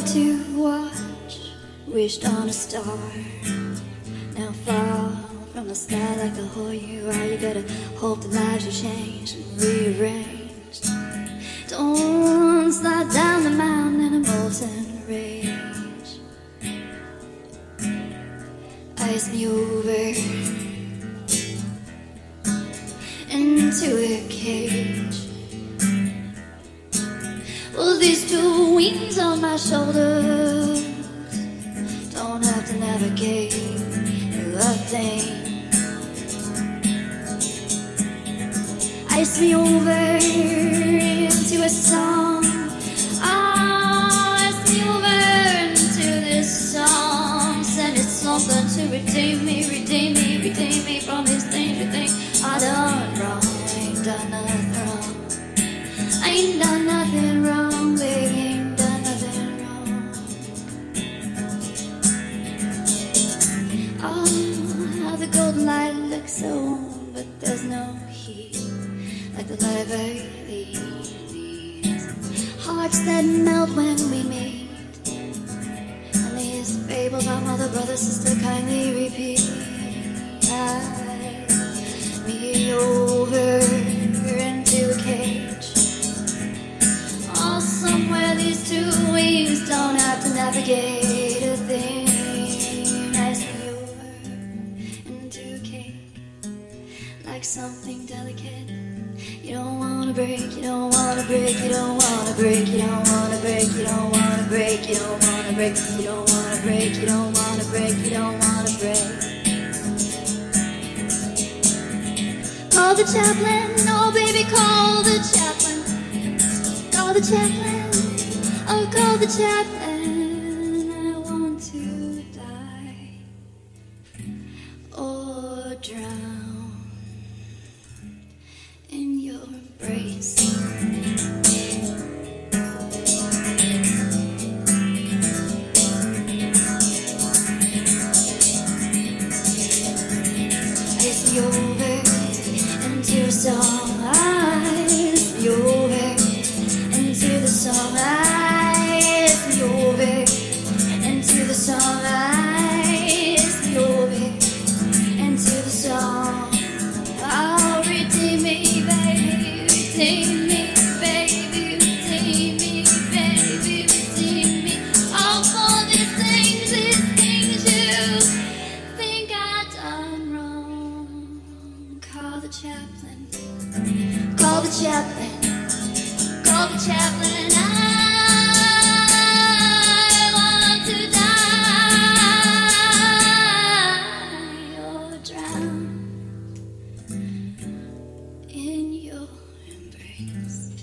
love to watch, wished on a star. Now fall from the sky like the whole you are. You better hope the lives will change and rearrange. Don't slide down the mountain in a molten rage. Ice me over into a cage. Well, these two wings on my shoulders don't have to navigate a thing. Ice me over into a song. Oh, ice me over into this song. Send it something to redeem me, redeem me, redeem me from these things you think I done wrong. I ain't done nothing wrong. I ain't done nothing wrong, baby. Ain't done nothing wrong. Oh, how the golden light looks so warm, but there's no heat like the light of early leaves. Hearts that melt when we meet. And these fables our mother, brother, sister kindly repeat. Ice me over into a cage. Oh, somewhere these two wings don't have to navigate a thing. Ice me over into a cake like something delicate. You don't wanna break, you don't wanna break, you don't wanna break, you don't wanna break, you don't wanna break, you don't wanna break, you don't wanna break, you don't wanna break, you don't wanna break. Call the chaplain, oh baby, call the chaplain. Call the chaplain, oh call the chaplain. I want to die or drown in your embrace. Ice me over into a song. Ice me over into the song. Ice me over into the song. Ice me over into the song. Oh, redeem me, baby, redeem me, baby, redeem me, baby, redeem me. All for these things you think I done wrong. Call the chaplain, call the chaplain, call the chaplain. I want to die or drown in your embrace.